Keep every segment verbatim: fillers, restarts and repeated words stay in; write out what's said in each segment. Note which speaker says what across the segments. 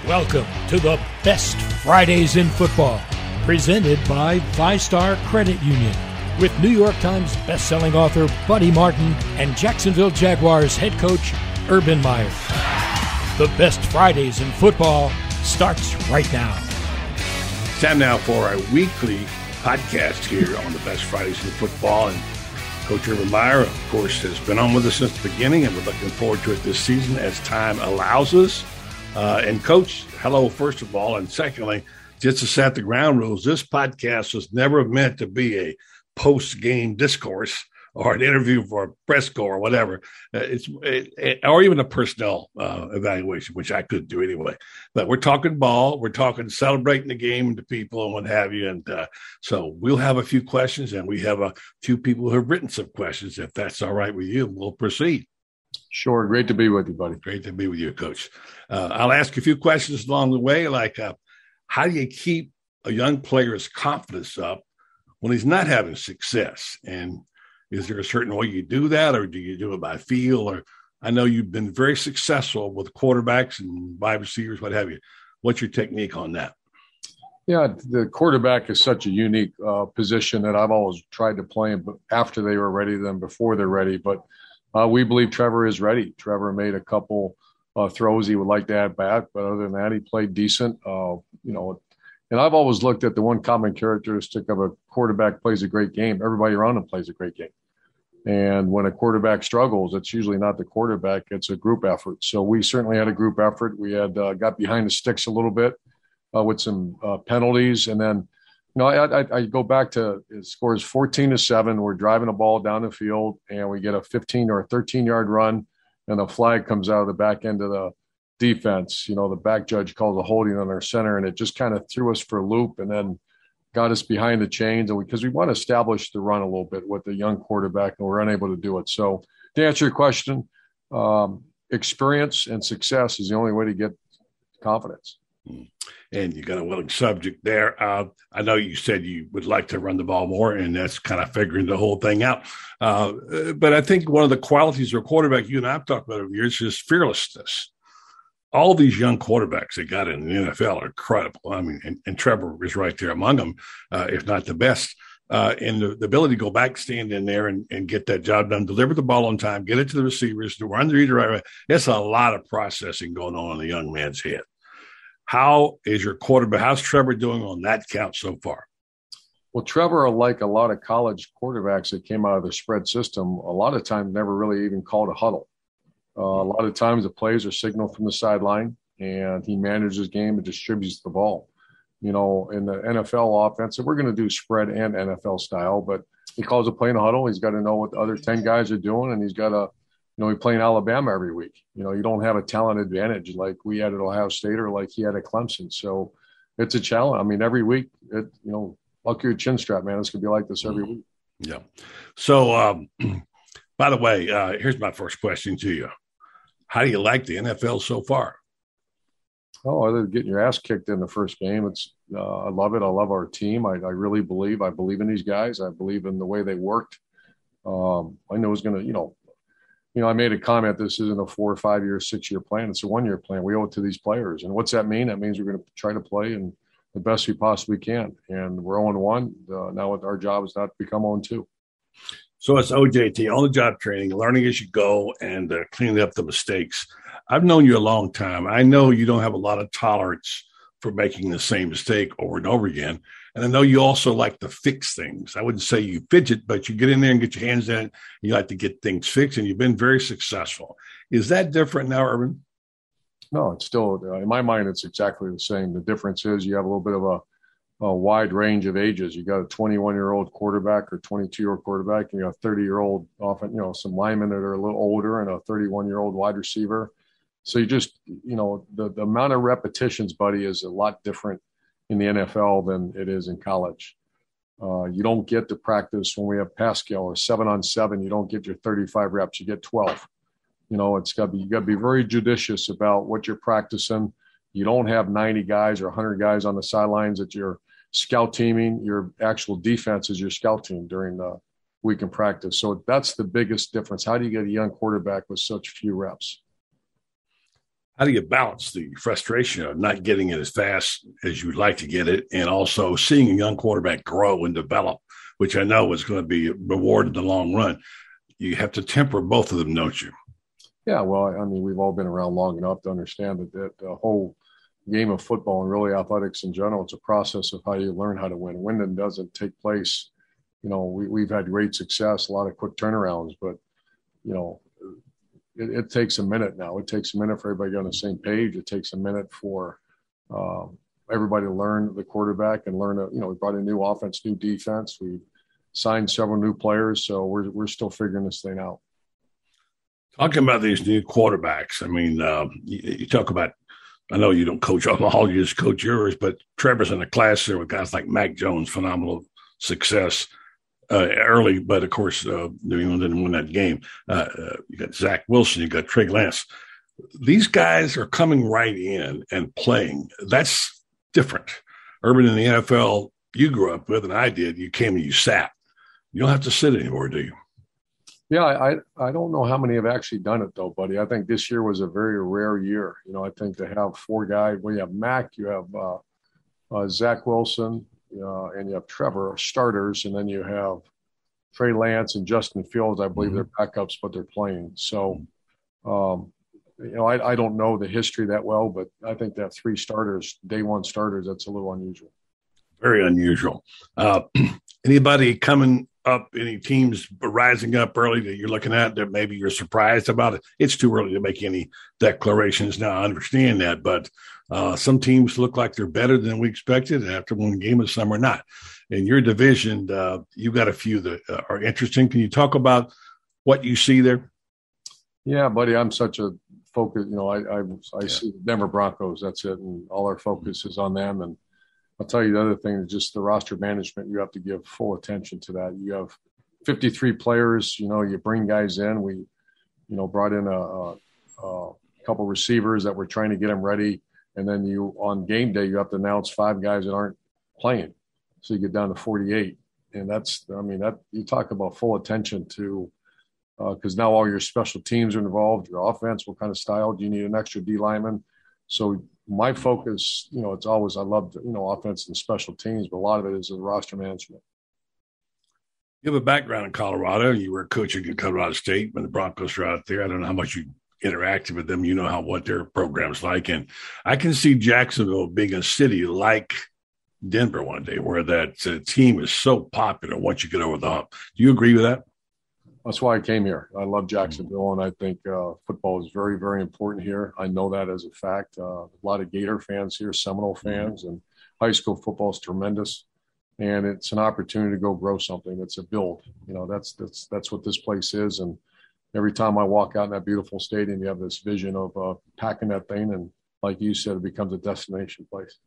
Speaker 1: Welcome to the best Fridays in football, presented by Five-Star Credit Union, with New York Times bestselling author Buddy Martin and Jacksonville Jaguars head coach Urban Meyer. The best Fridays in football starts right now.
Speaker 2: Time now for our weekly podcast here on the best Fridays in football. And Coach Urban Meyer, of course, has been on with us since the beginning, and we're looking forward to it this season as time allows us. Uh, and Coach, hello, first of all. And secondly, just to set the ground rules, this podcast was never meant to be a post-game discourse or an interview for a press corps or whatever. Uh, it's it, it, or even a personnel uh, evaluation, which I could do anyway. But we're talking ball. We're talking celebrating the game to people and what have you. And uh, so we'll have a few questions, and we have a few people who have written some questions. If that's all right with you, we'll proceed.
Speaker 3: Sure. Great to be with you, buddy.
Speaker 2: Great to be with you, Coach. Uh, I'll ask a few questions along the way, like uh, how do you keep a young player's confidence up when he's not having success? And is there a certain way you do that, or do you do it by feel? Or I know you've been very successful with quarterbacks and wide receivers, what have you. What's your technique on that?
Speaker 3: Yeah, the quarterback is such a unique uh, position that I've always tried to play them after they were ready than before they're ready. But Uh, we believe Trevor is ready. Trevor made a couple uh, throws he would like to add back, but other than that, he played decent. Uh, you know, and I've always looked at the one common characteristic of a quarterback plays a great game. Everybody around him plays a great game. And when a quarterback struggles, it's usually not the quarterback; it's a group effort. So we certainly had a group effort. We had uh, got behind the sticks a little bit uh, with some uh, penalties, and then. You know, I, I, I go back to it scores fourteen to seven. We're driving a ball down the field, and we get a fifteen or a thirteen yard run, and a flag comes out of the back end of the defense. You know, the back judge calls a holding on our center, and it just kind of threw us for a loop, and then got us behind the chains. And because we, we want to establish the run a little bit with the young quarterback, and we're unable to do it. So, to answer your question, um, experience and success is the only way to get confidence.
Speaker 2: And you got a willing subject there. Uh, I know you said you would like to run the ball more, and that's kind of figuring the whole thing out. Uh, but I think one of the qualities of a quarterback you and I have talked about over the years is fearlessness. All these young quarterbacks they got in the N F L are incredible. I mean, and, and Trevor is right there among them, uh, if not the best. Uh, and the, the ability to go back, stand in there, and, and get that job done, deliver the ball on time, get it to the receivers, to run the read the right way. It's a lot of processing going on in a young man's head. How is your quarterback? How's Trevor doing on that count so far?
Speaker 3: Well, Trevor, like a lot of college quarterbacks that came out of the spread system, a lot of times never really even called a huddle. Uh, a lot of times the plays are signaled from the sideline, and he manages his game and distributes the ball. You know, in the N F L offense, we're going to do spread and N F L style, but he calls a play in a huddle. He's got to know what the other ten guys are doing, and he's got to You know, we play in Alabama every week. You know, you don't have a talent advantage like we had at Ohio State or like he had at Clemson. So it's a challenge. I mean, every week, it, you know, lock your chin strap, man. It's going to be like this every week.
Speaker 2: Yeah. So, um, by the way, uh, here's my first question to you. How do you like the N F L so far?
Speaker 3: Oh, other than getting your ass kicked in the first game, it's uh, I love it. I love our team. I, I really believe. I believe in these guys. I believe in the way they worked. Um, I know it's going to, you know, You know, I made a comment, this isn't a four or five year, six year plan. It's a one year plan. We owe it to these players. And what's that mean? That means we're going to try to play and the best we possibly can. And we're oh and one. Uh, now our job is not to become oh and two.
Speaker 2: So it's O J T, on the job training, learning as you go, and uh, cleaning up the mistakes. I've known you a long time. I know you don't have a lot of tolerance for making the same mistake over and over again. And I know you also like to fix things. I wouldn't say you fidget, but you get in there and get your hands in it. And you like to get things fixed, and you've been very successful. Is that different now, Urban?
Speaker 3: No, it's still, in my mind, it's exactly the same. The difference is you have a little bit of a, a wide range of ages. You got a twenty-one-year-old quarterback or twenty-two-year-old quarterback, and you got a thirty-year-old, often, you know, some linemen that are a little older and a thirty-one-year-old wide receiver. So you just, you know, the, the amount of repetitions, buddy, is a lot different in the N F L than it is in college. Uh, you don't get to practice when we have Pascal or seven on seven. You don't get your thirty-five reps. You get twelve. You know, it's got to be, you got to be very judicious about what you're practicing. You don't have ninety guys or one hundred guys on the sidelines that you're scout teaming. Your actual defense is your scout team during the week in practice. So that's the biggest difference. How do you get a young quarterback with such few reps?
Speaker 2: How do you balance the frustration of not getting it as fast as you'd like to get it, and also seeing a young quarterback grow and develop, which I know is going to be rewarded in the long run? You have to temper both of them, don't you?
Speaker 3: Yeah, well, I mean, we've all been around long enough to understand that, that the whole game of football and really athletics in general, it's a process of how you learn how to win. Winning doesn't take place. You know, we, we've had great success, a lot of quick turnarounds, but, you know, it, it takes a minute now. It takes a minute for everybody to get on the same page. It takes a minute for uh, everybody to learn the quarterback and learn, a, you know, we brought in new offense, new defense. We signed several new players, so we're we're still figuring this thing out.
Speaker 2: Talking about these new quarterbacks, I mean, uh, you, you talk about, I know you don't coach all, you just coach yours, but Trevor's in a class there with guys like Mac Jones, phenomenal success uh, early, but of course, uh, New England didn't win that game. Uh, uh, you got Zach Wilson, you got Trey Lance. These guys are coming right in and playing. That's different. Urban in the N F L, you grew up with, and I did, you came and you sat. You don't have to sit anymore, do you?
Speaker 3: Yeah, I I don't know how many have actually done it though, buddy. I think this year was a very rare year. You know, I think to have four guys. Well, you have Mac, you have uh, uh, Zach Wilson, uh, and you have Trevor starters, and then you have Trey Lance and Justin Fields. I believe mm-hmm. they're backups, but they're playing. So, um, you know, I I don't know the history that well, but I think that three starters, day one starters, that's a little unusual.
Speaker 2: Very unusual. Uh, anybody coming up, any teams rising up early that you're looking at that maybe you're surprised about it? It's too early to make any declarations now. I understand that, but uh, some teams look like they're better than we expected after one game, and some are not. In your division, uh, you've got a few that uh, are interesting. Can you talk about what you see there?
Speaker 3: Yeah, buddy, I'm such a focus. You know, I I, I
Speaker 2: yeah.
Speaker 3: see the Denver Broncos. That's it, and all our focus is on them. And I'll tell you the other thing is just the roster management. You have to give full attention to that. You have fifty-three players. You know, you bring guys in. We, you know, brought in a, a, a couple receivers that we're trying to get them ready. And then you, on game day, you have to announce five guys that aren't playing. So you get down to forty-eight. And that's, I mean, that you talk about full attention to, because uh, now all your special teams are involved. Your offense, what kind of style? Do you need an extra D lineman? So my focus, you know, it's always, I love, you know, offense and special teams, but a lot of it is the roster management.
Speaker 2: You have a background in Colorado. You were coaching at Colorado State when the Broncos were out there. I don't know how much you interacted with them. You know how what their program's like. And I can see Jacksonville being a city like Denver one day where that uh, team is so popular once you get over the hump. Do you agree with that?
Speaker 3: That's why I came here. I love Jacksonville, and I think uh, football is very, very important here. I know that as a fact. Uh, a lot of Gator fans here, Seminole fans, and high school football is tremendous. And it's an opportunity to go grow something. It's a build. You know, that's that's that's what this place is. And every time I walk out in that beautiful stadium, you have this vision of uh, packing that thing, and like you said, it becomes a destination place.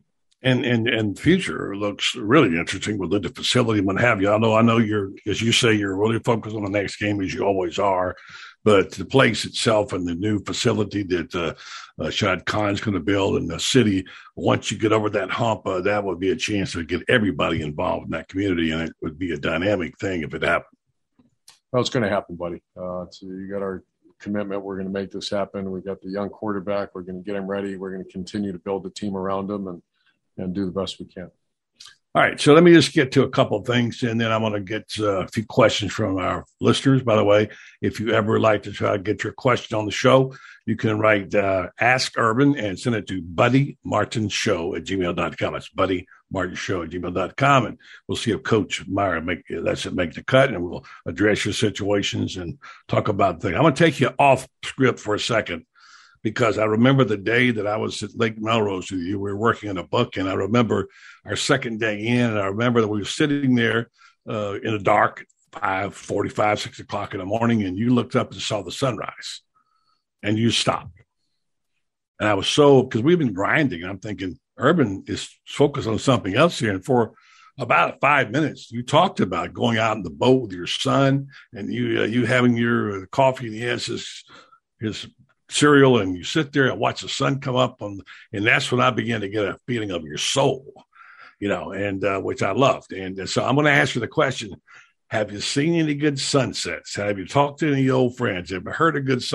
Speaker 2: And and and future looks really interesting with the facility and what have you. I know I know you're, as you say, you're really focused on the next game as you always are, but the place itself and the new facility that uh, uh, Shad Khan's going to build in the city, once you get over that hump, uh, that would be a chance to get everybody involved in that community, and it would be a dynamic thing if it happened.
Speaker 3: Well, it's going to happen, buddy. Uh, so you got our commitment. We're going to make this happen. We got the young quarterback. We're going to get him ready. We're going to continue to build the team around him, and and do the best we can.
Speaker 2: All right, so let me just get to a couple of things, and then I'm going to get uh, a few questions from our listeners. By the way, if you ever like to try to get your question on the show, you can write uh, Ask Urban and send it to Buddy Martin Show at gmail dot com. It's Buddy Martin Show at gmail dot com, and we'll see if Coach Meyer make lets it make the cut, and we'll address your situations and talk about things. I'm going to take you off script for a second, because I remember the day that I was at Lake Melrose with you. We were working on a book, and I remember our second day in, and I remember that we were sitting there uh, in the dark, five forty-five, six o'clock in the morning, and you looked up and saw the sunrise, and you stopped. And I was so, because we've been grinding, and I'm thinking, Urban is focused on something else here. And for about five minutes, you talked about going out in the boat with your son, and you uh, you having your coffee, and he has his his cereal, and you sit there and watch the sun come up on, and that's when I began to get a feeling of your soul, you know, and uh, which I loved. And uh, so I'm going to ask you the question: have you seen any good sunsets? Have you talked to any old friends? Have you heard a good song?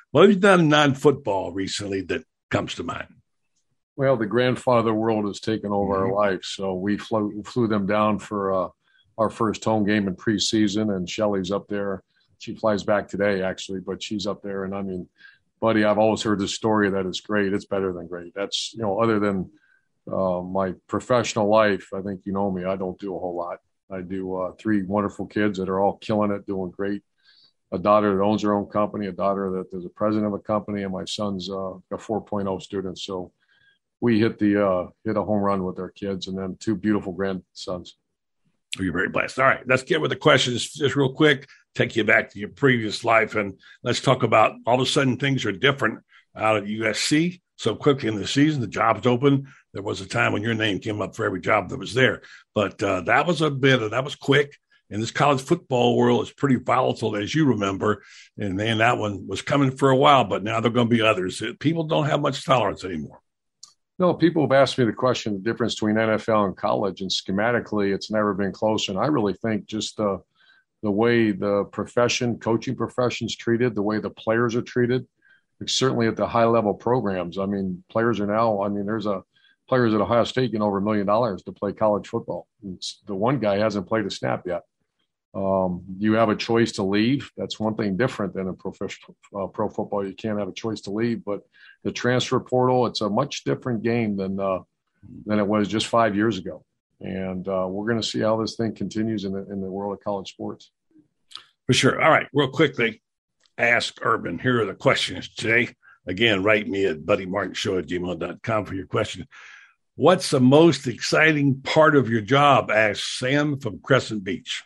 Speaker 2: What have you done in non-football recently that comes to mind?
Speaker 3: Well, the grandfather world has taken over mm-hmm. our life. So we flew, flew them down for uh, our first home game in preseason, and Shelly's up there. She flies back today, actually, but she's up there. And, I mean, buddy, I've always heard this story that it's great. It's better than great. That's, you know, other than uh, my professional life, I think you know me, I don't do a whole lot. I do uh, three wonderful kids that are all killing it, doing great. A daughter that owns her own company, a daughter that is a president of a company, and my son's uh, a four point oh student. So we hit the uh, hit a home run with our kids, and then two beautiful grandsons.
Speaker 2: You're very blessed. All right, let's get with the questions just real quick. Take you back to your previous life, and let's talk about all of a sudden things are different out at U S C so quickly in the season. The job's open. There was a time when your name came up for every job that was there, but uh, that was a bit of, that was quick. And this college football world is pretty volatile, as you remember. And then that one was coming for a while, but now there are going to be others. People don't have much tolerance anymore.
Speaker 3: No, people have asked me the question, the difference between N F L and college, and schematically, it's never been closer. And I really think just the the way the profession, coaching profession's treated, the way the players are treated, certainly at the high level programs. I mean, players are now, I mean, there's a players at Ohio State getting over a million dollars to play college football. It's, the one guy hasn't played a snap yet. Um, you have a choice to leave. That's one thing different than in professional uh, pro football. You can't have a choice to leave, but the transfer portal, it's a much different game than, uh, than it was just five years ago. And uh, we're going to see how this thing continues in the, in the world of college sports.
Speaker 2: For sure. All right. Real quickly, Ask Urban. Here are the questions today. Again, write me at buddy martin show at gmail dot com for your question. What's the most exciting part of your job? Asked Sam from Crescent Beach.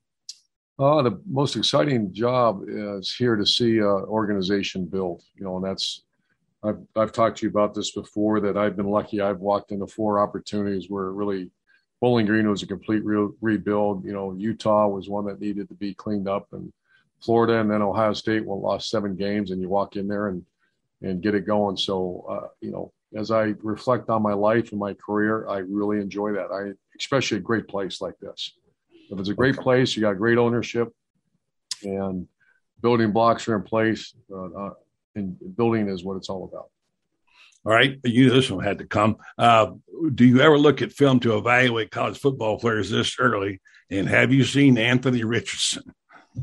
Speaker 3: Uh, the most exciting job is here to see an organization build, you know, and that's, I've, I've talked to you about this before, that I've been lucky. I've walked into four opportunities where really Bowling Green was a complete re- rebuild. You know, Utah was one that needed to be cleaned up, and Florida, and then Ohio State, well, lost seven games, and you walk in there and, and get it going. So, uh, you know, as I reflect on my life and my career, I really enjoy that. I, especially a great place like this. If it's a great place, you got great ownership, and building blocks are in place, uh, uh, and building is what it's all about.
Speaker 2: All right. You knew this one had to come. Uh, do you ever look at film to evaluate college football players this early? And have you seen Anthony Richardson?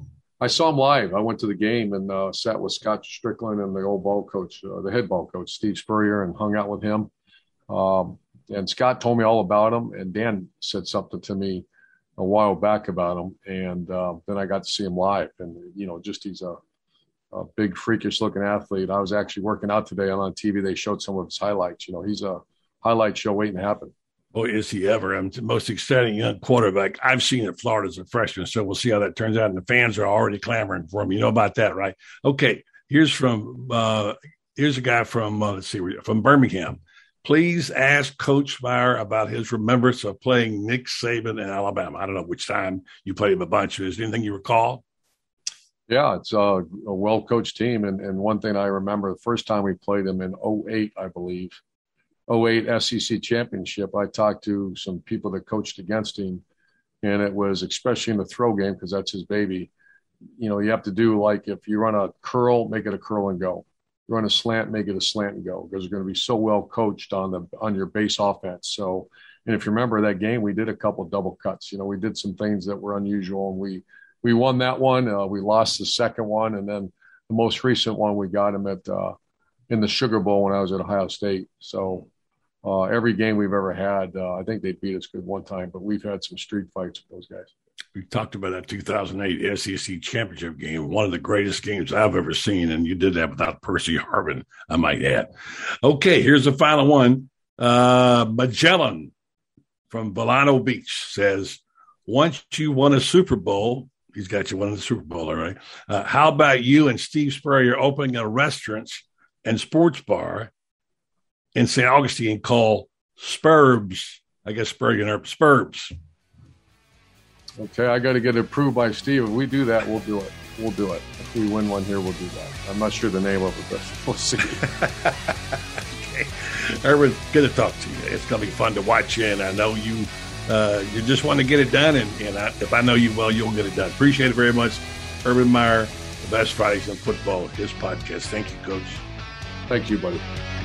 Speaker 3: I saw him live. I went to the game and uh, sat with Scott Strickland and the old ball coach, uh, the head ball coach, Steve Spurrier, and hung out with him. Um, and Scott told me all about him, and Dan said something to me a while back about him, and uh, then I got to see him live. And, you know, just he's a, a big, freakish-looking athlete. I was actually working out today, and on T V they showed some of his highlights. You know, he's a highlight show waiting to happen.
Speaker 2: Boy, is he ever. I'm the most exciting young quarterback I've seen at Florida as a freshman, so we'll see how that turns out. And the fans are already clamoring for him. You know about that, right? Okay, here's from uh, here's a guy from, uh, let's see, from Birmingham. Please ask Coach Meyer about his remembrance of playing Nick Saban in Alabama. I don't know which time you played him a bunch. Is there anything you recall?
Speaker 3: Yeah, it's a, a well-coached team. And, and one thing I remember, the first time we played him in oh eight, I believe, oh eight S E C championship, I talked to some people that coached against him, and it was, especially in the throw game, because that's his baby, you know, you have to do, like, if you run a curl, make it a curl and go. Run a slant, make it a slant and go, because they're going to be so well coached on the on your base offense. So, and if you remember that game, we did a couple of double cuts. You know, we did some things that were unusual, and we we won that one. Uh, we lost the second one, and then the most recent one we got him at uh, in the Sugar Bowl when I was at Ohio State. So uh, every game we've ever had, uh, I think they beat us good one time, but we've had some street fights with those guys.
Speaker 2: We talked about that two thousand eight S E C championship game, one of the greatest games I've ever seen, and you did that without Percy Harvin, I might add. Okay, here's the final one. Uh, Magellan from Volano Beach says, once you won a Super Bowl, he's got you winning the Super Bowl, all right, uh, how about you and Steve Spurrier opening a restaurant and sports bar in Saint Augustine called Spurbs? I guess Spurrier and Spurbs.
Speaker 3: Okay, I got to get it approved by Steve. If we do that, we'll do it. We'll do it. If we win one here, we'll do that. I'm not sure the name of it, but we'll see.
Speaker 2: Okay. Urban, good to talk to you. It's going to be fun to watch you, and I know you uh, you just want to get it done, and, and I, if I know you well, you'll get it done. Appreciate it very much. Urban Meyer, the best Fridays in football, his podcast. Thank you, Coach.
Speaker 3: Thank you, buddy.